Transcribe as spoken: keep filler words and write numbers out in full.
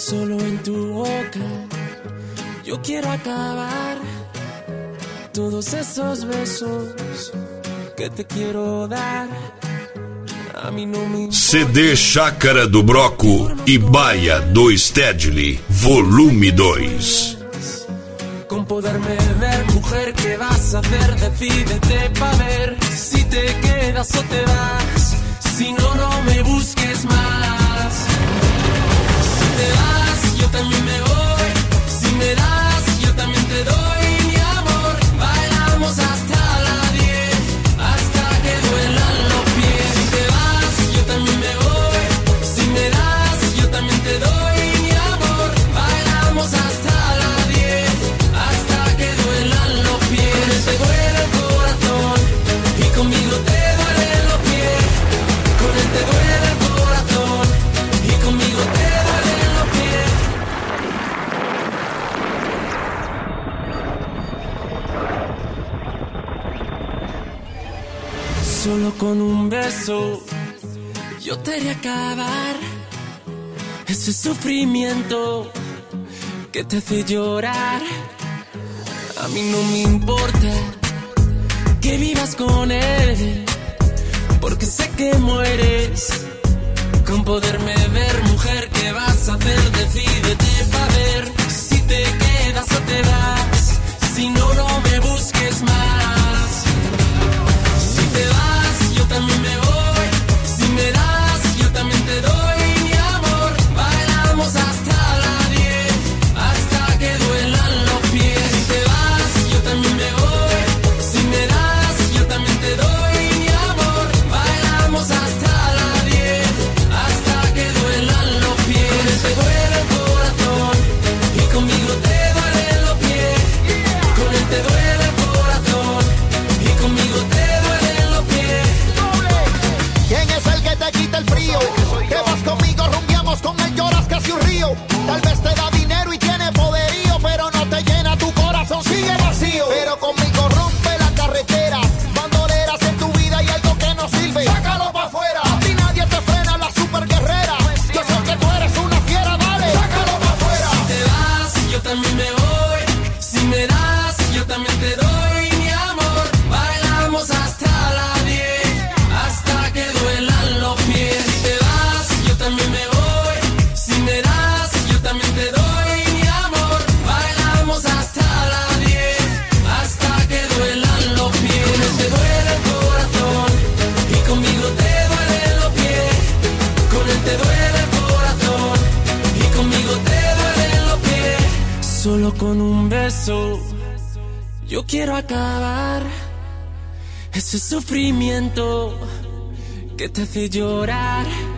Solo en tu boca yo quiero acabar todos esos besos que te quiero dar. A mí no me C D Chácara do Broco e Baia do Stedley, volume dois. Con poderme ver, mujer, ¿qué vas a hacer? Decídete pa' ver si te quedas o te vas. Si no, no me busques más. Si te vas, yo también me voy. Si me das, yo también te doy. Mi amor, bailamos hasta la diez, hasta que duelan los pies. Si te vas, yo también me voy. Si me das, yo también te doy. Mi amor, bailamos hasta la diez, hasta que duelan los pies. Te duele el corazón y conmigo te duelen los pies. Con él te duele el corazón y conmigo te duelen los pies. Solo con un beso yo te haré acabar ese sufrimiento que te hace llorar. A mí no me importa que vivas con él, porque sé que mueres con poderme ver. Mujer, ¿qué vas a hacer? Decídete pa' ver si te quedas o te vas. Si no, no me busques más. Si te vas, yo también me voy. Si me das, yo también te doy. Mi amor, bailamos hasta la diez, hasta que duelan los pies. Si te vas, yo también me voy. Si me das, yo también te doy. Mi amor, bailamos hasta la diez, hasta que duelan los pies. Te duele el corazón y conmigo te duelen los pies. Con él te duele el corazón y conmigo te duelen los pies. ¿Quién es el que te quita el frío? Que vas conmigo, rumbiamos con él, lloras casi un río. Tal vez te da dinero y tiene poderío, pero no te llena, tu corazón sigue vacío. Pero conmigo rompe la carretera, bandoleras en tu vida y algo que no sirve, sácalo pa' afuera. A ti nadie te frena, la super guerrera. Yo sé que tú eres una fiera, dale, sácalo pa' afuera. Si te vas, yo también me voy. Si me das, yo también te doy. Mi amor, bailamos hasta la diez, hasta que duelan los pies. Si te vas, yo también me voy. Si me das, yo también te doy. Mi amor, bailamos hasta la diez, hasta que duelan los pies. Te duele el corazón y conmigo te duelen los pies. Con él te duele el corazón y conmigo te duelen los pies. Solo con un beso yo quiero acabar ese sufrimiento que te hace llorar.